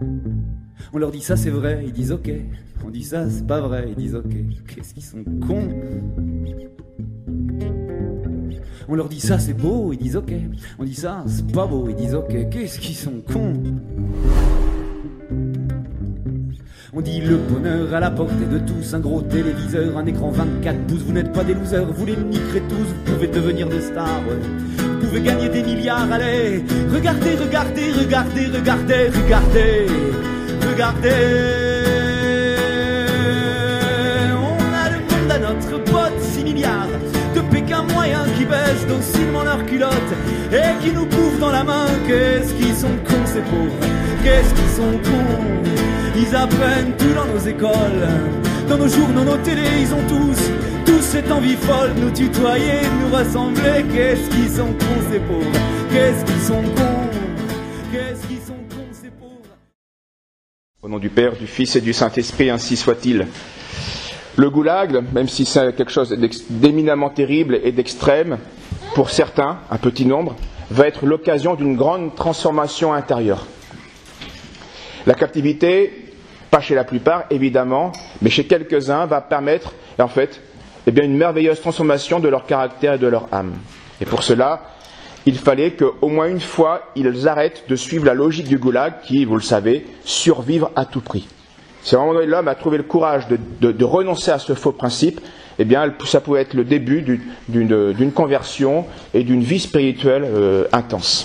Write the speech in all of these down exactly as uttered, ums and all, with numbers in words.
On leur dit ça c'est vrai, ils disent ok. On dit ça c'est pas vrai, ils disent ok. Qu'est-ce qu'ils sont cons. On leur dit ça c'est beau, ils disent ok. On dit ça c'est pas beau, ils disent ok. Qu'est-ce qu'ils sont cons. On dit le bonheur à la portée de tous, un gros téléviseur, un écran vingt-quatre pouces. Vous n'êtes pas des losers, vous les niquerez tous. Vous pouvez devenir des stars, ouais. Vous pouvez gagner des milliards, allez. Regardez, regardez, regardez, regardez, regardez, regardez. On a le monde à notre pote, six milliards de Pékin moyens qui baissent docilement leurs culottes et qui nous bouffent dans la main. Qu'est-ce qu'ils sont cons ces pauvres, qu'est-ce qu'ils sont cons. Ils apprennent tout dans nos écoles, dans nos journaux, nos télés, ils ont tous, tous cette envie folle, nous tutoyer, nous rassembler. Qu'est-ce qu'ils sont cons ces pauvres, qu'est-ce qu'ils sont cons, qu'est-ce qu'ils sont cons ces pauvres. Au nom du Père, du Fils et du Saint-Esprit, ainsi soit-il. Le goulag, même si c'est quelque chose d'éminemment terrible et d'extrême, pour certains, un petit nombre, va être l'occasion d'une grande transformation intérieure. La captivité, pas chez la plupart évidemment, mais chez quelques-uns, va permettre en fait eh bien, une merveilleuse transformation de leur caractère et de leur âme. Et pour cela, il fallait qu'au moins une fois, ils arrêtent de suivre la logique du goulag qui, vous le savez, survivre à tout prix. Si à un moment donné l'homme a trouvé le courage de, de, de renoncer à ce faux principe, eh bien, ça pouvait être le début d'une, d'une, d'une conversion et d'une vie spirituelle euh, intense.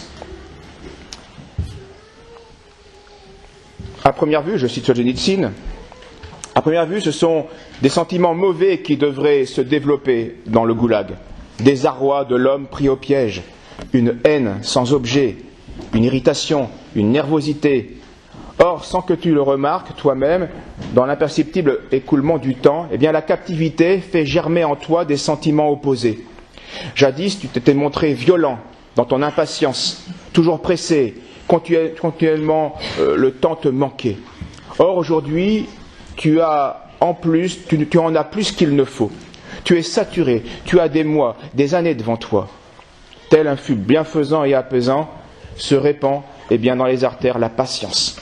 À première vue, je cite Solzhenitsyn, à première vue, ce sont des sentiments mauvais qui devraient se développer dans le goulag. Désarroi de l'homme pris au piège, une haine sans objet, une irritation, une nervosité. Or, sans que tu le remarques toi-même, dans l'imperceptible écoulement du temps, eh bien, la captivité fait germer en toi des sentiments opposés. Jadis, tu t'étais montré violent dans ton impatience, toujours pressé, continuellement euh, le temps te manquait. Or aujourd'hui, tu as en plus, tu, tu en as plus qu'il ne faut. Tu es saturé, tu as des mois, des années devant toi. Tel un flux bienfaisant et apaisant se répand eh bien, dans les artères la patience.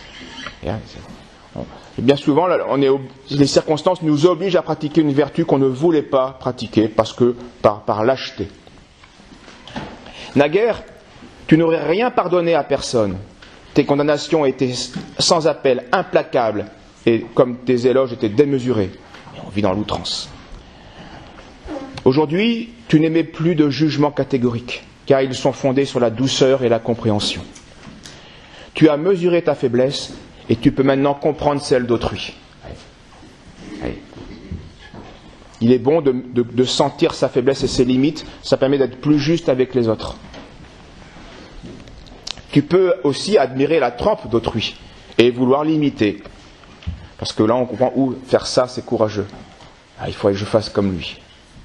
Et bien souvent, là, on est, les circonstances nous obligent à pratiquer une vertu qu'on ne voulait pas pratiquer parce que par, par lâcheté. Naguère, tu n'aurais rien pardonné à personne. Tes condamnations étaient sans appel, implacables, et comme tes éloges étaient démesurés. Et on vit dans l'outrance. Aujourd'hui, tu n'émets plus de jugements catégoriques, car ils sont fondés sur la douceur et la compréhension. Tu as mesuré ta faiblesse, et tu peux maintenant comprendre celle d'autrui. Allez. Allez. Il est bon de, de, de sentir sa faiblesse et ses limites, ça permet d'être plus juste avec les autres. Tu peux aussi admirer la trempe d'autrui et vouloir l'imiter. Parce que là, on comprend où faire ça, c'est courageux. Ah, il faudrait que je fasse comme lui.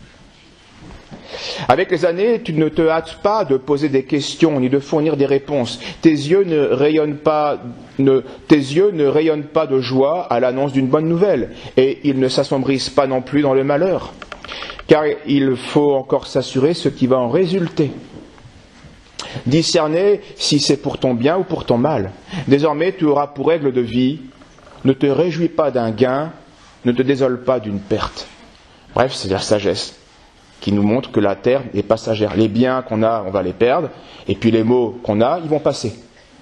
Avec les années, tu ne te hâtes pas de poser des questions ni de fournir des réponses. Tes yeux ne rayonnent pas, ne, tes yeux ne rayonnent pas de joie à l'annonce d'une bonne nouvelle. Et ils ne s'assombrissent pas non plus dans le malheur. Car il faut encore s'assurer ce qui va en résulter. Discerner si c'est pour ton bien ou pour ton mal. Désormais, tu auras pour règle de vie, ne te réjouis pas d'un gain, ne te désole pas d'une perte. Bref, c'est la sagesse qui nous montre que la terre est passagère. Les biens qu'on a, on va les perdre, et puis les maux qu'on a, ils vont passer.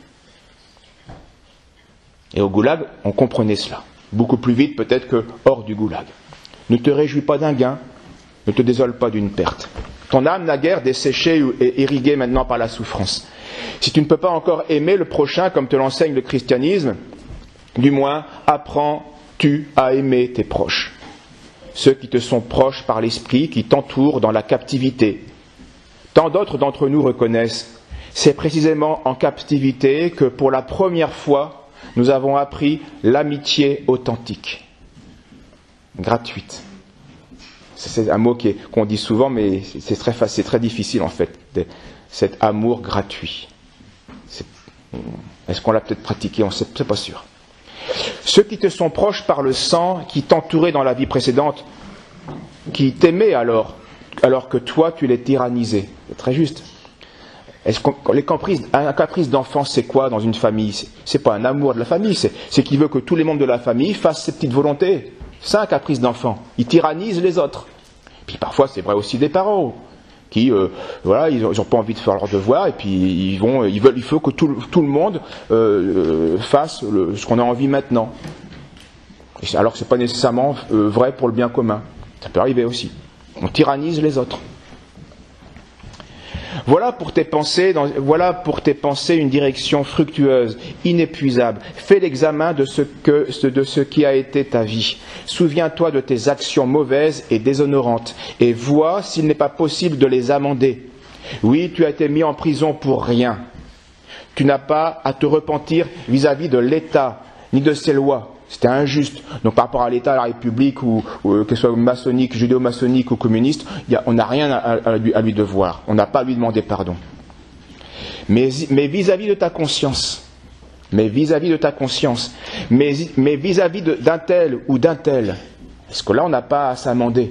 Et au goulag, on comprenait cela. Beaucoup plus vite peut-être que hors du goulag. Ne te réjouis pas d'un gain, ne te désole pas d'une perte. Ton âme naguère desséchée et irriguée maintenant par la souffrance. Si tu ne peux pas encore aimer le prochain comme te l'enseigne le christianisme, du moins apprends-tu à aimer tes proches. Ceux qui te sont proches par l'esprit, qui t'entourent dans la captivité. Tant d'autres d'entre nous reconnaissent, c'est précisément en captivité que pour la première fois, nous avons appris l'amitié authentique, gratuite. C'est un mot qui est, qu'on dit souvent, mais c'est très, c'est très difficile en fait, cet amour gratuit. C'est, est-ce qu'on l'a peut-être pratiqué? On ne sait pas sûr. Ceux qui te sont proches par le sang, qui t'entouraient dans la vie précédente, qui t'aimaient alors, alors que toi tu les tyrannisais. C'est très juste. Est-ce qu'on, les caprices, un caprice d'enfant, c'est quoi dans une famille? C'est, c'est pas un amour de la famille, c'est, c'est qu'il veut que tous les membres de la famille fassent ses petites volontés. C'est un caprice d'enfant. Il tyrannise les autres. Puis parfois, c'est vrai aussi des parents qui, euh, voilà, ils n'ont pas envie de faire leur devoir et puis ils vont, ils veulent, il faut que tout, tout le monde euh, fasse le, ce qu'on a envie maintenant. Alors que c'est pas nécessairement euh, vrai pour le bien commun. Ça peut arriver aussi. On tyrannise les autres. Voilà pour tes pensées, dans, voilà pour tes pensées une direction fructueuse, inépuisable. Fais l'examen de ce que, de ce qui a été ta vie. Souviens-toi de tes actions mauvaises et déshonorantes, et vois s'il n'est pas possible de les amender. Oui, tu as été mis en prison pour rien. Tu n'as pas à te repentir vis-à-vis de l'État, ni de ses lois. C'était injuste. Donc par rapport à l'État, à la République, ou, ou que ce soit maçonnique, judéo-maçonnique ou communiste, y a, on n'a rien à, à, lui, à lui devoir. On n'a pas à lui demander pardon. Mais, mais vis-à-vis de ta conscience, mais vis-à-vis de ta conscience, mais, mais vis-à-vis de, d'un tel ou d'un tel, parce que là on n'a pas à s'amender.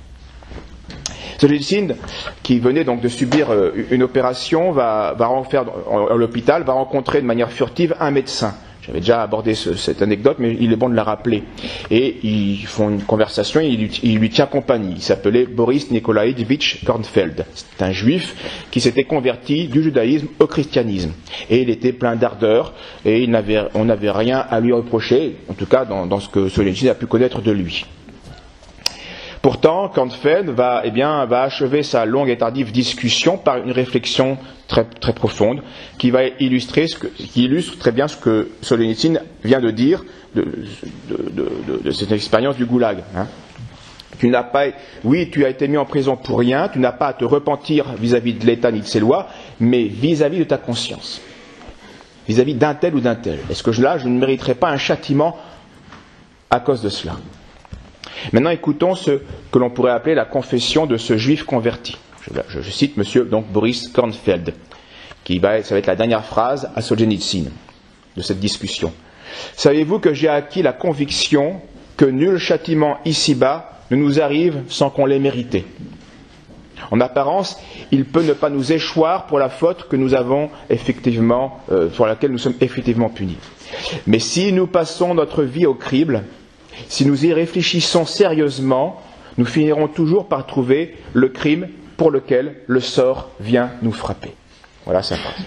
Solzhenitsyn, qui venait donc de subir une opération, va, va en faire, à l'hôpital, va rencontrer de manière furtive un médecin. J'avais déjà abordé ce, cette anecdote, mais il est bon de la rappeler. Et ils font une conversation, et il, il lui tient compagnie. Il s'appelait Boris Nikolaïevitch Kornfeld. C'est un juif qui s'était converti du judaïsme au christianisme. Et il était plein d'ardeur, et il n'avait, on n'avait rien à lui reprocher, en tout cas dans, dans ce que Solzhenitsyn a pu connaître de lui. Pourtant, Kornfeld va, eh bien, va achever sa longue et tardive discussion par une réflexion très, très profonde qui va illustrer ce que, qui illustre très bien ce que Solzhenitsyn vient de dire de, de, de, de, de cette expérience du goulag. Hein. Tu n'as pas, oui, tu as été mis en prison pour rien, tu n'as pas à te repentir vis-à-vis de l'État ni de ses lois, mais vis-à-vis de ta conscience, vis-à-vis d'un tel ou d'un tel. Est-ce que là, je ne mériterai pas un châtiment à cause de cela? Maintenant, écoutons ce que l'on pourrait appeler la confession de ce juif converti. Je, je cite monsieur donc Boris Kornfeld, qui va, ça va être la dernière phrase à Solzhenitsyn de cette discussion. Savez-vous que j'ai acquis la conviction que nul châtiment ici-bas ne nous arrive sans qu'on l'ait mérité. En apparence, il peut ne pas nous échoir pour la faute que nous avons effectivement, euh, pour laquelle nous sommes effectivement punis. Mais si nous passons notre vie au crible, si nous y réfléchissons sérieusement, nous finirons toujours par trouver le crime pour lequel le sort vient nous frapper. Voilà sa phrase.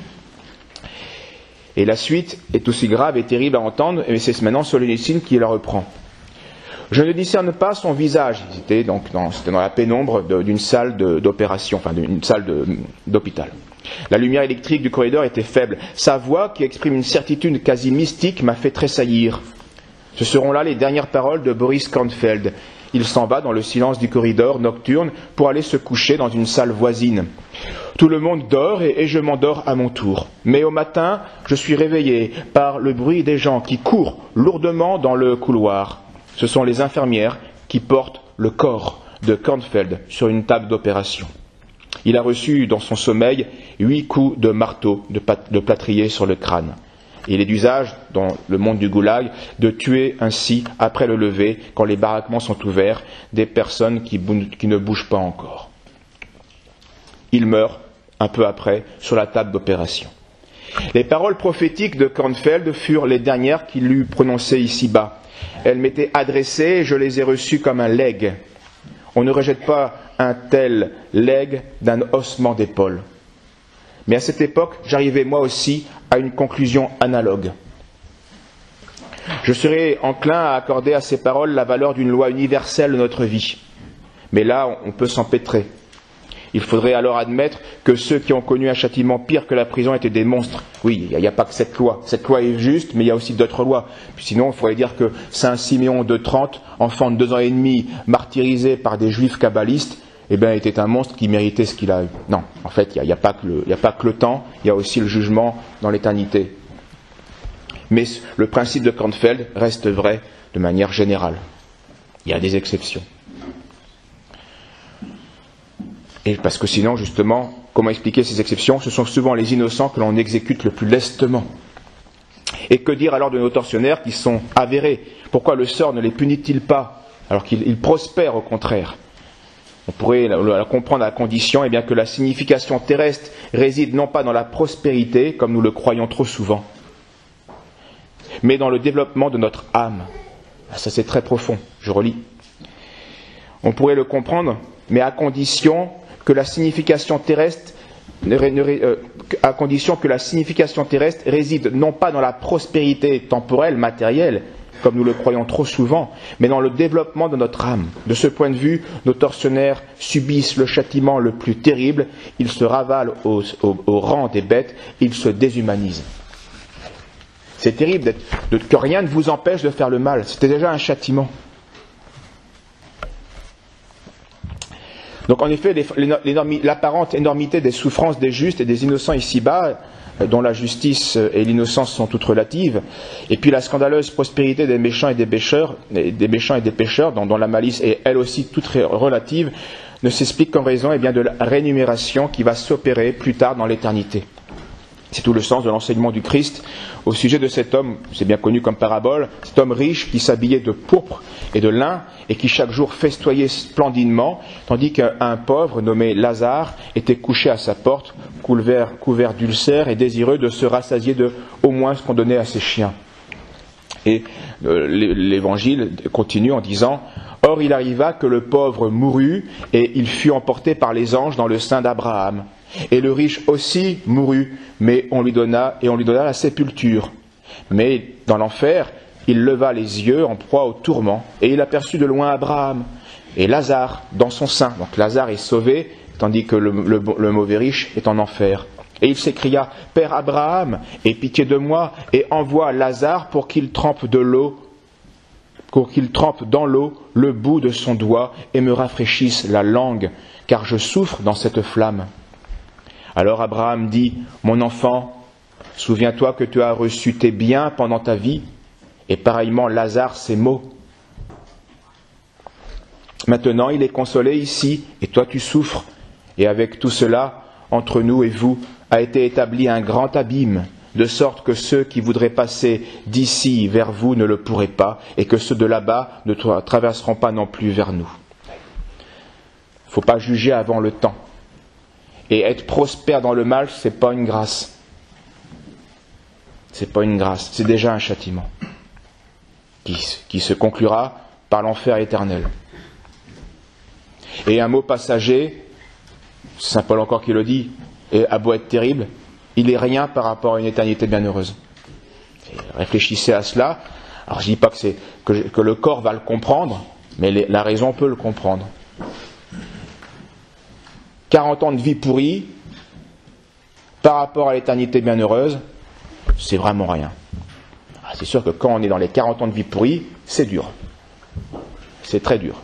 Et la suite est aussi grave et terrible à entendre, et c'est maintenant Solzhenitsyn qui la reprend. Je ne discerne pas son visage. C'était donc dans, c'était dans la pénombre de, d'une salle de, d'opération, enfin d'une salle de, d'hôpital. La lumière électrique du corridor était faible. Sa voix, qui exprime une certitude quasi mystique, m'a fait tressaillir. Ce seront là les dernières paroles de Boris Kornfeld. Il s'en va dans le silence du corridor nocturne pour aller se coucher dans une salle voisine. Tout le monde dort et, et je m'endors à mon tour. Mais au matin, je suis réveillé par le bruit des gens qui courent lourdement dans le couloir. Ce sont les infirmières qui portent le corps de Kornfeld sur une table d'opération. Il a reçu dans son sommeil huit coups de marteau de, pat- de plâtrier sur le crâne. Il est d'usage, dans le monde du goulag, de tuer ainsi, après le lever, quand les baraquements sont ouverts, des personnes qui, bou- qui ne bougent pas encore. Il meurt, un peu après, sur la table d'opération. Les paroles prophétiques de Kornfeld furent les dernières qu'il eut prononcées ici-bas. Elles m'étaient adressées et je les ai reçues comme un legs. On ne rejette pas un tel legs d'un haussement d'épaule. Mais à cette époque, j'arrivais moi aussi à une conclusion analogue. Je serais enclin à accorder à ces paroles la valeur d'une loi universelle de notre vie. Mais là, on peut s'empêtrer. Il faudrait alors admettre que ceux qui ont connu un châtiment pire que la prison étaient des monstres. Oui, il n'y a, a pas que cette loi. Cette loi est juste, mais il y a aussi d'autres lois. Puis sinon, il faudrait dire que Saint Siméon de Trente, enfant de deux ans et demi, martyrisé par des juifs kabbalistes, eh bien, était un monstre qui méritait ce qu'il a eu. Non, en fait, il n'y a, a, pas que le, il n'y a pas que le temps, il y a aussi le jugement dans l'éternité. Mais le principe de Kornfeld reste vrai de manière générale. Il y a des exceptions. Et parce que sinon, justement, comment expliquer ces exceptions? Ce sont souvent les innocents que l'on exécute le plus lestement. Et que dire alors de nos tortionnaires qui sont avérés? Pourquoi le sort ne les punit-il pas alors qu'ils prospèrent au contraire? On pourrait la, la comprendre à la condition eh bien, que la signification terrestre réside non pas dans la prospérité, comme nous le croyons trop souvent, mais dans le développement de notre âme. Ça c'est très profond, je relis. On pourrait le comprendre, mais à condition que la signification terrestre, euh, à condition que la signification terrestre réside non pas dans la prospérité temporelle, matérielle, comme nous le croyons trop souvent, mais dans le développement de notre âme. De ce point de vue, nos tortionnaires subissent le châtiment le plus terrible, ils se ravalent au, au, au rang des bêtes, ils se déshumanisent. C'est terrible d'être, de, que rien ne vous empêche de faire le mal, c'était déjà un châtiment. Donc en effet, l'apparente énormité des souffrances des justes et des innocents ici-bas, dont la justice et l'innocence sont toutes relatives, et puis la scandaleuse prospérité des méchants et des pécheurs, des méchants et des pécheurs, dont, dont la malice est elle aussi toute relative, ne s'explique qu'en raison eh bien, de la rémunération qui va s'opérer plus tard dans l'éternité. C'est tout le sens de l'enseignement du Christ au sujet de cet homme, c'est bien connu comme parabole, cet homme riche qui s'habillait de pourpre et de lin et qui chaque jour festoyait splendidement, tandis qu'un pauvre nommé Lazare était couché à sa porte, couvert, couvert d'ulcères et désireux de se rassasier de au moins ce qu'on donnait à ses chiens. Et euh, l'évangile continue en disant « Or il arriva que le pauvre mourut et il fut emporté par les anges dans le sein d'Abraham. Et le riche aussi mourut, mais on lui donna, et on lui donna la sépulture. Mais dans l'enfer, il leva les yeux en proie au tourment, et il aperçut de loin Abraham et Lazare dans son sein. Donc Lazare est sauvé, tandis que le, le, le mauvais riche est en enfer. Et il s'écria, « Père Abraham, aie pitié de moi, et envoie Lazare pour qu'il trempe de l'eau, pour qu'il trempe dans l'eau le bout de son doigt, et me rafraîchisse la langue, car je souffre dans cette flamme. » Alors Abraham dit, « Mon enfant, souviens-toi que tu as reçu tes biens pendant ta vie, et pareillement Lazare ses maux. Maintenant il est consolé ici, et toi tu souffres, et avec tout cela, entre nous et vous, a été établi un grand abîme, de sorte que ceux qui voudraient passer d'ici vers vous ne le pourraient pas, et que ceux de là-bas ne tra- traverseront pas non plus vers nous. » Il ne faut pas juger avant le temps. Et être prospère dans le mal, ce n'est pas une grâce. Ce n'est pas une grâce, c'est déjà un châtiment qui, qui se conclura par l'enfer éternel. Et un mot passager, Saint Paul encore qui le dit, et à beau être terrible, il n'est rien par rapport à une éternité bienheureuse. Et réfléchissez à cela. Alors je ne dis pas que, c'est, que, que le corps va le comprendre, mais les, la raison peut le comprendre. quarante ans de vie pourrie, par rapport à l'éternité bienheureuse, c'est vraiment rien. C'est sûr que quand on est dans les quarante ans de vie pourrie, c'est dur. C'est très dur.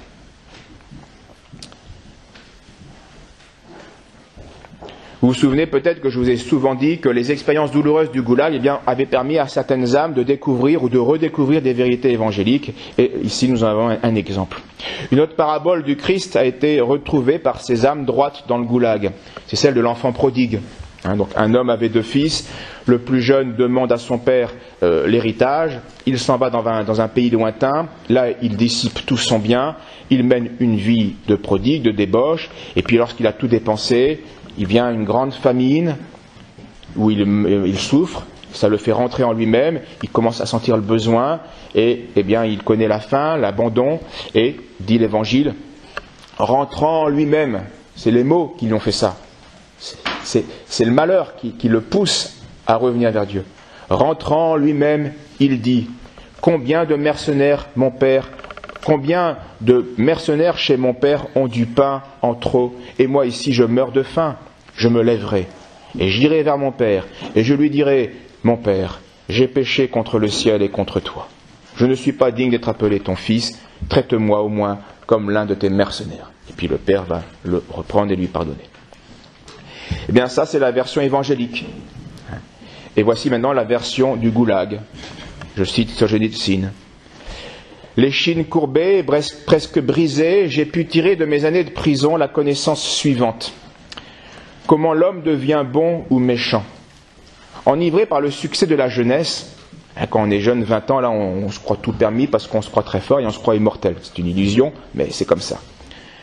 Vous vous souvenez peut-être que je vous ai souvent dit que les expériences douloureuses du goulag eh bien, avaient permis à certaines âmes de découvrir ou de redécouvrir des vérités évangéliques. Et ici, nous en avons un, un exemple. Une autre parabole du Christ a été retrouvée par ces âmes droites dans le goulag. C'est celle de l'enfant prodigue. Hein, donc, un homme avait deux fils. Le plus jeune demande à son père euh, l'héritage. Il s'en va dans un, dans un pays lointain. Là, il dissipe tout son bien. Il mène une vie de prodigue, de débauche. Et puis, lorsqu'il a tout dépensé, il vient une grande famine où il, il souffre, ça le fait rentrer en lui-même, il commence à sentir le besoin et eh bien, il connaît la faim, l'abandon et, dit l'Évangile, rentrant en lui-même, c'est les mots qui lui ont fait ça, c'est, c'est, c'est le malheur qui, qui le pousse à revenir vers Dieu. Rentrant en lui-même, il dit, combien de mercenaires, mon père, combien de mercenaires chez mon père ont du pain en trop, et moi ici je meurs de faim. Je me lèverai, et j'irai vers mon père, et je lui dirai, mon père, j'ai péché contre le ciel et contre toi. Je ne suis pas digne d'être appelé ton fils, traite-moi au moins comme l'un de tes mercenaires. Et puis le père va le reprendre et lui pardonner. Eh bien ça c'est la version évangélique. Et voici maintenant la version du goulag. Je cite Solzhenitsyn. L'échine courbée et presque brisée, j'ai pu tirer de mes années de prison la connaissance suivante. Comment l'homme devient bon ou méchant. Enivré par le succès de la jeunesse, quand on est jeune, vingt ans, là on, on se croit tout permis parce qu'on se croit très fort et on se croit immortel. C'est une illusion, mais c'est comme ça.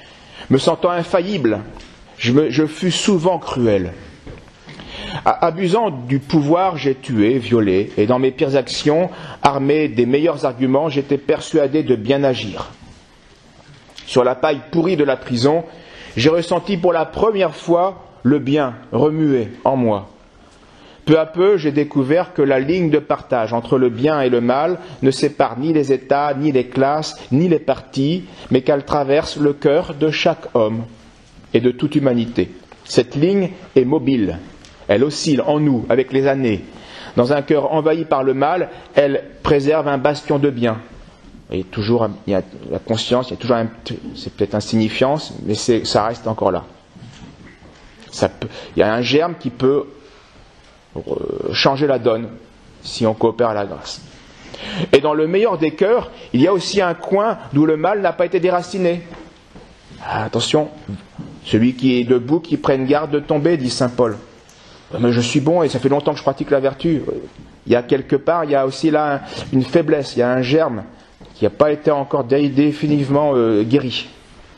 Me sentant infaillible, je, me, je fus souvent cruel. Abusant du pouvoir, j'ai tué, violé, et dans mes pires actions, armé des meilleurs arguments, j'étais persuadé de bien agir. Sur la paille pourrie de la prison, j'ai ressenti pour la première fois le bien remuer en moi. Peu à peu, j'ai découvert que la ligne de partage entre le bien et le mal ne sépare ni les États, ni les classes, ni les partis, mais qu'elle traverse le cœur de chaque homme et de toute humanité. Cette ligne est mobile. Elle oscille en nous avec les années. Dans un cœur envahi par le mal, elle préserve un bastion de bien. Et toujours, il y a la conscience, il y a toujours un, c'est peut-être insignifiance, mais c'est, ça reste encore là. Ça peut, il y a un germe qui peut changer la donne si on coopère à la grâce. Et dans le meilleur des cœurs, il y a aussi un coin d'où le mal n'a pas été déraciné. Ah, attention, celui qui est debout, qui prenne garde de tomber, dit saint Paul. Mais je suis bon et ça fait longtemps que je pratique la vertu. Il y a quelque part, il y a aussi là un, une faiblesse, il y a un germe qui n'a pas été encore dé, définitivement euh, guéri.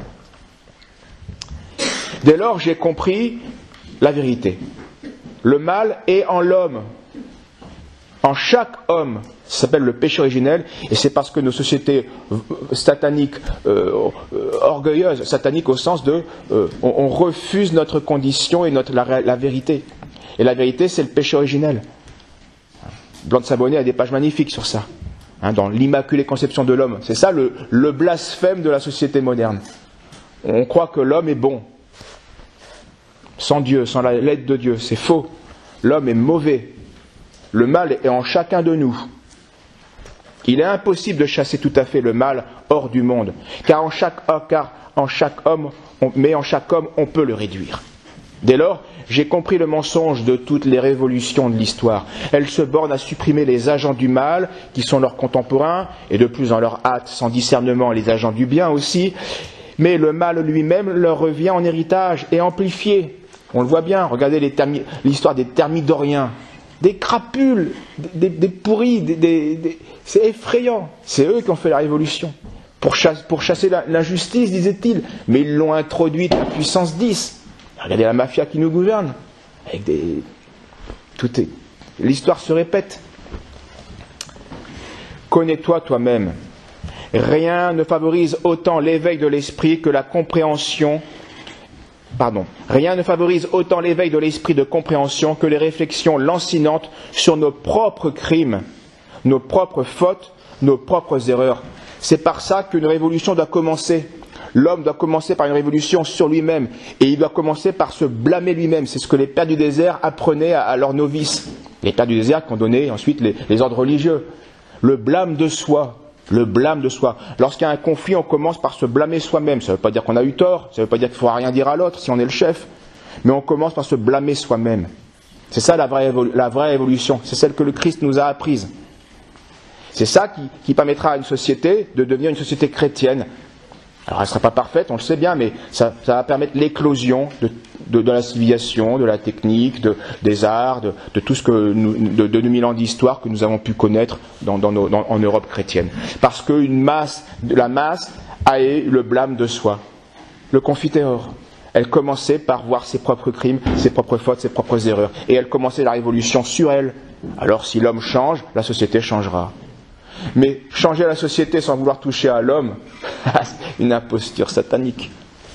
Dès lors, j'ai compris la vérité. Le mal est en l'homme, en chaque homme. Ça s'appelle le péché originel, et c'est parce que nos sociétés sataniques, euh, orgueilleuses, sataniques au sens de, euh, on, on refuse notre condition et notre, la, la vérité. Et la vérité, c'est le péché originel. Blanc de Sabonnet a des pages magnifiques sur ça, hein, dans l'immaculée conception de l'homme. C'est ça le, le blasphème de la société moderne. On croit que l'homme est bon, sans Dieu, sans l'aide de Dieu. C'est faux. L'homme est mauvais. Le mal est en chacun de nous. Il est impossible de chasser tout à fait le mal hors du monde, car en chaque, car en chaque homme, on, mais en chaque homme, on peut le réduire. Dès lors, j'ai compris le mensonge de toutes les révolutions de l'histoire. Elles se bornent à supprimer les agents du mal, qui sont leurs contemporains, et de plus en leur hâte, sans discernement, les agents du bien aussi. Mais le mal lui-même leur revient en héritage et amplifié. On le voit bien, regardez les thermi- l'histoire des thermidoriens. Des crapules, des, des, des pourris, des, des, des... c'est effrayant. C'est eux qui ont fait la révolution. Pour, chasse, pour chasser la, l'injustice, disait-il. Mais ils l'ont introduite à puissance dix. Regardez la mafia qui nous gouverne. Avec des... Tout est... L'histoire se répète. Connais-toi toi-même. Rien ne favorise autant l'éveil de l'esprit que la compréhension. Pardon. Rien ne favorise autant l'éveil de l'esprit de compréhension que les réflexions lancinantes sur nos propres crimes, nos propres fautes, nos propres erreurs. C'est par ça qu'une révolution doit commencer. L'homme doit commencer par une révolution sur lui-même. Et il doit commencer par se blâmer lui-même. C'est ce que les pères du désert apprenaient à, à leurs novices. Les pères du désert qui ont donné ensuite les, les ordres religieux. Le blâme de soi. Le blâme de soi. Lorsqu'il y a un conflit, on commence par se blâmer soi-même. Ça ne veut pas dire qu'on a eu tort, ça ne veut pas dire qu'il ne faut rien dire à l'autre si on est le chef. Mais on commence par se blâmer soi-même. C'est ça la vraie, évolu- la vraie évolution. C'est celle que le Christ nous a apprise. C'est ça qui, qui permettra à une société de devenir une société chrétienne. Alors elle ne sera pas parfaite, on le sait bien, mais ça, ça va permettre l'éclosion de, de, de la civilisation, de la technique, de, des arts, de, de tout ce que nous, de, de deux mille ans d'histoire que nous avons pu connaître dans, dans nos, dans, en Europe chrétienne. Parce qu'une masse, la masse a eu le blâme de soi. Le confiteor. Elle commençait par voir ses propres crimes, ses propres fautes, ses propres erreurs. Et elle commençait la révolution sur elle. Alors si l'homme change, la société changera. Mais changer la société sans vouloir toucher à l'homme, c'est une imposture satanique.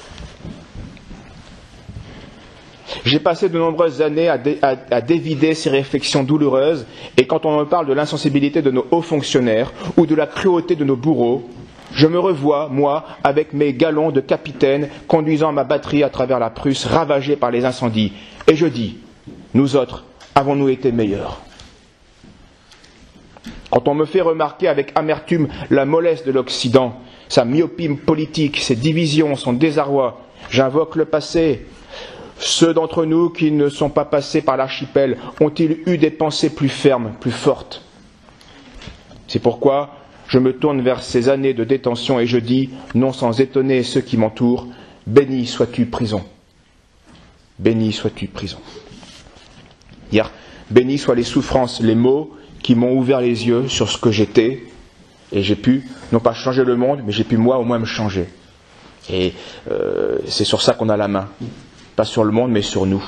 J'ai passé de nombreuses années à, dé, à, à dévider ces réflexions douloureuses, et quand on me parle de l'insensibilité de nos hauts fonctionnaires ou de la cruauté de nos bourreaux, je me revois, moi, avec mes galons de capitaine, conduisant ma batterie à travers la Prusse ravagée par les incendies. Et je dis, nous autres, avons-nous été meilleurs ? Quand on me fait remarquer avec amertume la mollesse de l'Occident, sa myopie politique, ses divisions, son désarroi, j'invoque le passé. Ceux d'entre nous qui ne sont pas passés par l'archipel ont-ils eu des pensées plus fermes, plus fortes ? C'est pourquoi je me tourne vers ces années de détention et je dis, non sans étonner ceux qui m'entourent, béni sois-tu prison. Béni sois-tu prison. Hier, béni soient les souffrances, les maux qui m'ont ouvert les yeux sur ce que j'étais, et j'ai pu, non pas changer le monde, mais j'ai pu moi au moins me changer. Et euh, c'est sur ça qu'on a la main. Pas sur le monde, mais sur nous.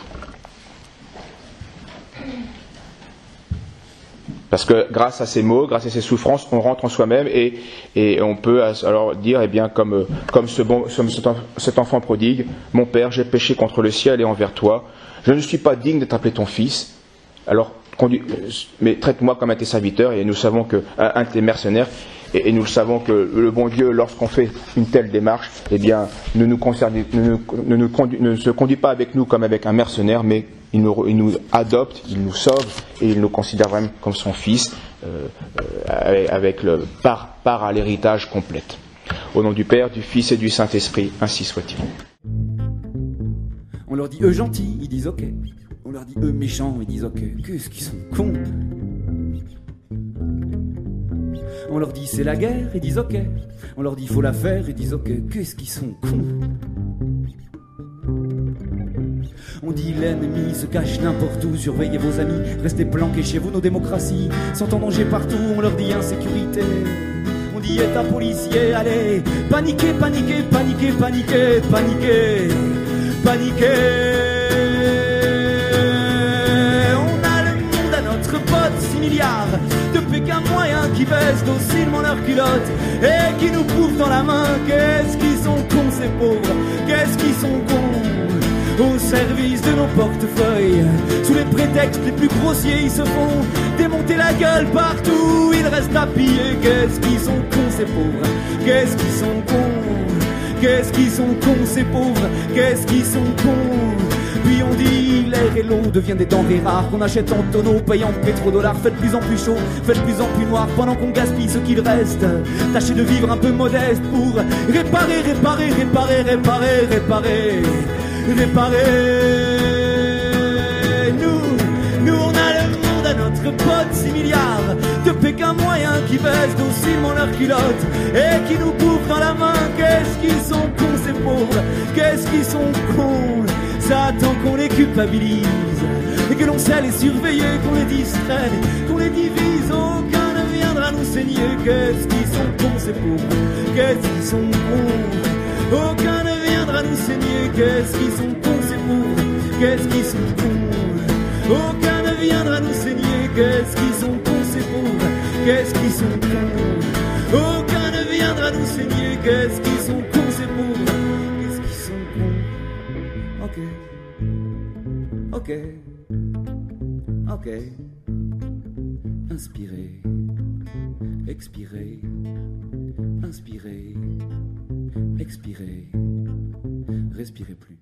Parce que grâce à ces mots, grâce à ces souffrances, on rentre en soi-même et, et on peut alors dire, eh bien, comme, comme, ce bon, comme cet enfant prodigue, mon Père, j'ai péché contre le ciel et envers toi, je ne suis pas digne d'être appelé ton fils, alors conduis, mais traite-moi comme un de tes serviteurs. Et nous savons que un de tes mercenaires, et, et nous savons que le bon Dieu, lorsqu'on fait une telle démarche, eh bien, ne nous, concerne, ne, nous, ne, nous conduit, ne se conduit pas avec nous comme avec un mercenaire, mais il nous, il nous adopte, il nous sauve et il nous considère vraiment comme son fils, euh, euh, avec le part, part à l'héritage complète. Au nom du Père, du Fils et du Saint-Esprit, ainsi soit-il. On leur dit eux gentils, ils disent ok. On leur dit eux méchants, ils disent ok. Qu'est-ce qu'ils sont cons. On leur dit c'est la guerre, ils disent ok. On leur dit faut la faire, ils disent ok. Qu'est-ce qu'ils sont cons. On dit l'ennemi se cache n'importe où, surveillez vos amis, restez planqués chez vous, nos démocraties sont en danger partout, on leur dit insécurité. On dit état policier, allez, paniquez, paniquez, paniquez, paniquez, paniquez, paniquez. On a le monde à notre pote, six milliards de Pékin moyens qui baissent docilement leurs culottes et qui nous bouffent dans la main. Qu'est-ce qu'ils sont cons ces pauvres, qu'est-ce qu'ils sont cons. Au service de nos portefeuilles, sous les prétextes les plus grossiers, ils se font démonter la gueule partout. Ils restent à piller. Qu'est-ce qu'ils sont cons ces pauvres, qu'est-ce qu'ils sont cons, qu'est-ce qu'ils sont cons ces pauvres, qu'est-ce qu'ils sont cons. Puis on dit l'air et l'eau deviennent des denrées rares qu'on achète en tonneaux, payant pétrodollars. Faites de plus en plus chaud, faites de plus en plus noir pendant qu'on gaspille ce qu'il reste. Tâchez de vivre un peu modeste pour réparer, réparer, réparer, réparer, réparer. Réparer. Nous, nous on a le monde à notre pote, six milliards de Pékin moyens qui baissent docilement leurs culottes et qui nous bouffent dans la main. Qu'est-ce qu'ils sont cons ces pauvres, qu'est-ce qu'ils sont cons. Ça attend qu'on les culpabilise et que l'on sait les surveiller, qu'on les distrait, qu'on les divise. Aucun ne viendra nous saigner. Qu'est-ce qu'ils sont cons ces pauvres, qu'est-ce qu'ils sont cons. Aucun ne viendra nous saigner. Qu'est-ce qu'ils sont cons ces pauvres, qu'est-ce qu'ils sont cons. Aucun ne viendra nous saigner. Qu'est-ce qu'ils sont cons ces pauvres, qu'est-ce qu'ils sont cons. Aucun ne viendra nous saigner. Qu'est-ce qu'ils sont cons ces pauvres, qu'est-ce qu'ils sont cons. Ok, ok, ok. Inspirez, expirez, inspirez, expirez, respirez plus.